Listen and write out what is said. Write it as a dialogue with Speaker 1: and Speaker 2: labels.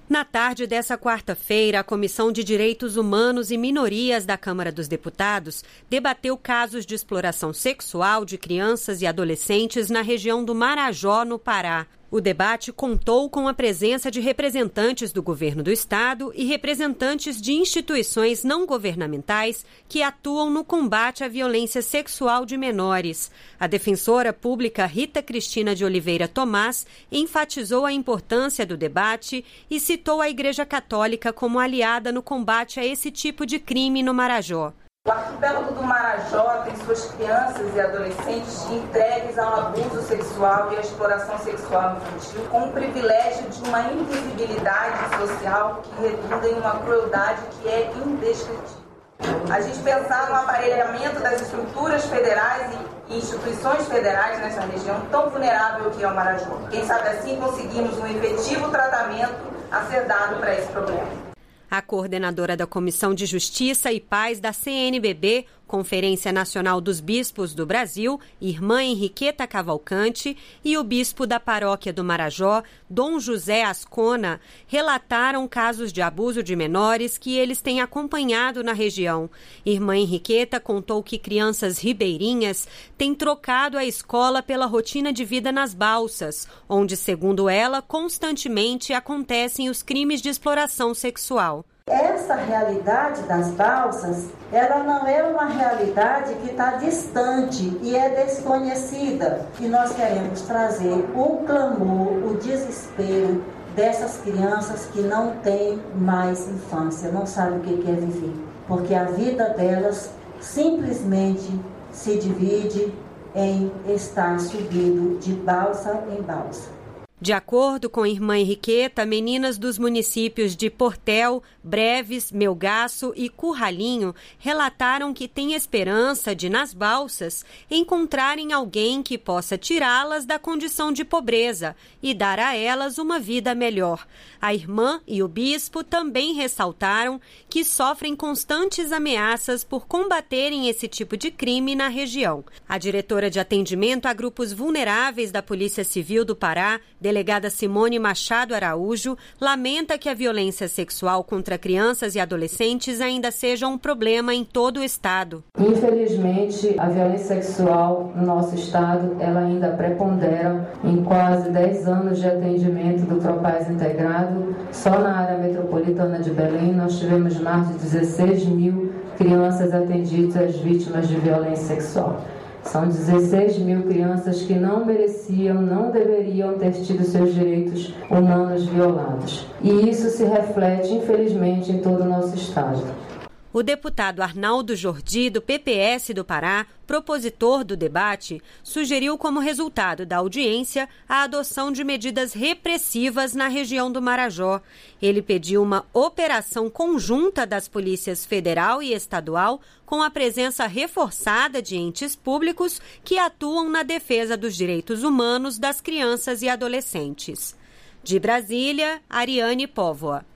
Speaker 1: Na tarde dessa quarta-feira, a Comissão de Direitos Humanos e Minorias da Câmara dos Deputados debateu casos de exploração sexual de crianças e adolescentes na região do Marajó, no Pará. O debate contou com a presença de representantes do governo do estado e representantes de instituições não governamentais que atuam no combate à violência sexual de menores. A defensora pública Rita Cristina de Oliveira Tomás enfatizou a importância do debate e citou a Igreja Católica como aliada no combate a esse tipo de crime no Marajó.
Speaker 2: O arquipélago do Marajó tem suas crianças e adolescentes entregues ao abuso sexual e à exploração sexual infantil com o privilégio de uma invisibilidade social que redunda em uma crueldade que é indescritível. A gente pensar no aparelhamento das estruturas federais e instituições federais nessa região tão vulnerável que é o Marajó. Quem sabe assim conseguimos um efetivo tratamento a ser dado para esse problema.
Speaker 1: A coordenadora da Comissão de Justiça e Paz da CNBB, Conferência Nacional dos Bispos do Brasil, Irmã Henriqueta Cavalcante, e o bispo da paróquia do Marajó, Dom José Ascona, relataram casos de abuso de menores que eles têm acompanhado na região. Irmã Henriqueta contou que crianças ribeirinhas têm trocado a escola pela rotina de vida nas balsas, onde, segundo ela, constantemente acontecem os crimes de exploração sexual.
Speaker 3: Essa realidade das balsas, ela não é uma realidade que está distante e é desconhecida. E nós queremos trazer o clamor, o desespero dessas crianças que não têm mais infância, não sabem o que é viver. Porque a vida delas simplesmente se divide em estar subindo de balsa em balsa.
Speaker 1: De acordo com a Irmã Henriqueta, meninas dos municípios de Portel, Breves, Melgaço e Curralinho relataram que têm esperança de, nas balsas, encontrarem alguém que possa tirá-las da condição de pobreza e dar a elas uma vida melhor. A irmã e o bispo também ressaltaram que sofrem constantes ameaças por combaterem esse tipo de crime na região. A diretora de atendimento a grupos vulneráveis da Polícia Civil do Pará, delegada Simone Machado Araújo, lamenta que a violência sexual contra crianças e adolescentes ainda seja um problema em todo o estado.
Speaker 4: Infelizmente, a violência sexual no nosso estado, ela ainda prepondera. Em quase 10 anos de atendimento do Propaz Integrado, só na área metropolitana de Belém, nós tivemos mais de 16 mil crianças atendidas vítimas de violência sexual. São 16 mil crianças que não mereciam, não deveriam ter tido seus direitos humanos violados. E isso se reflete, infelizmente, em todo o nosso estado.
Speaker 1: O deputado Arnaldo Jordi, do PPS do Pará, propositor do debate, sugeriu como resultado da audiência a adoção de medidas repressivas na região do Marajó. Ele pediu uma operação conjunta das polícias federal e estadual com a presença reforçada de entes públicos que atuam na defesa dos direitos humanos das crianças e adolescentes. De Brasília, Ariane Póvoa.